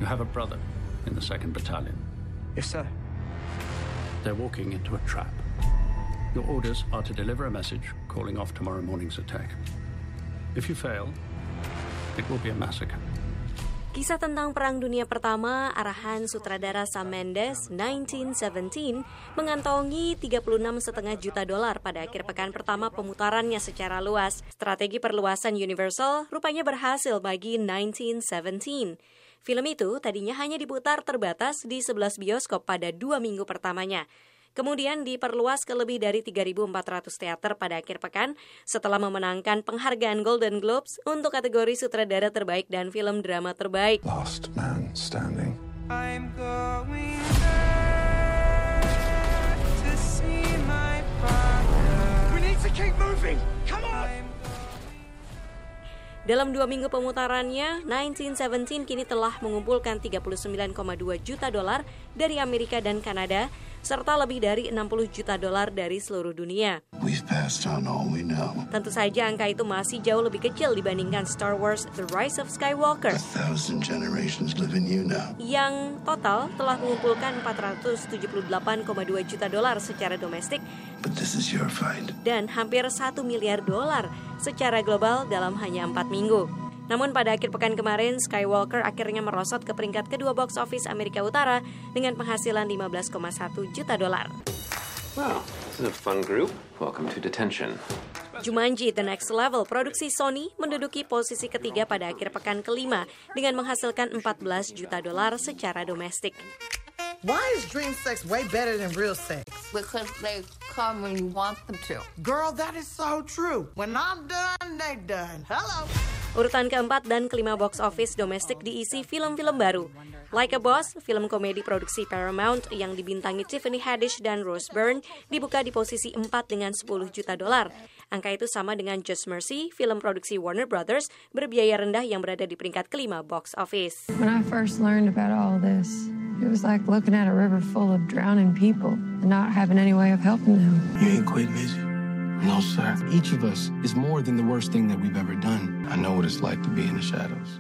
You have a brother in the 2nd Battalion. Yes, sir. They're walking into a trap. Your orders are to deliver a message calling off tomorrow morning's attack. If you fail, it will be a massacre. Kisah tentang Perang Dunia Pertama, arahan sutradara Sam Mendes, 1917, mengantongi $36,5 juta pada akhir pekan pertama pemutarannya secara luas. Strategi perluasan Universal rupanya berhasil bagi 1917. Film itu tadinya hanya diputar terbatas di 11 bioskop pada 2 minggu pertamanya. Kemudian diperluas ke lebih dari 3.400 teater pada akhir pekan setelah memenangkan penghargaan Golden Globes untuk kategori sutradara terbaik dan film drama terbaik. Last man standing. I'm going back to see my father. We need to keep moving. Come on. Dalam 2 minggu pemutarannya, 1917 kini telah mengumpulkan $39,2 juta dari Amerika dan Kanada, serta lebih dari $60 juta dari seluruh dunia. We've passed on all we know. Tentu saja angka itu masih jauh lebih kecil dibandingkan Star Wars The Rise of Skywalker, 1,000 generations live in you now. yang total telah mengumpulkan $478,2 juta secara domestik But this is your fight. dan hampir $1 miliar secara global dalam hanya 4 minggu. Namun pada akhir pekan kemarin, Skywalker akhirnya merosot ke peringkat kedua box office Amerika Utara dengan penghasilan $15,1 juta. Wow, this is a fun group. Welcome to detention. Jumanji The Next Level produksi Sony menduduki posisi ketiga pada akhir pekan kelima dengan menghasilkan $14 juta secara domestik. Why is dream sex way better than real sex? Because they come when you want them to. Girl, that is so true. When I'm done, they done. Hello. Urutan keempat dan kelima box office domestik diisi film-film baru. Like a Boss, film komedi produksi Paramount yang dibintangi Tiffany Haddish dan Rose Byrne, dibuka di posisi 4 dengan $10 juta. Angka itu sama dengan Just Mercy, film produksi Warner Brothers, berbiaya rendah yang berada di peringkat kelima box office. When I first learned about all this, it was like looking at a river full of drowning people and not having any way of helping them. You ain't quit, is you? No, sir. Each of us is more than the worst thing that we've ever done. I know what it's like to be in the shadows.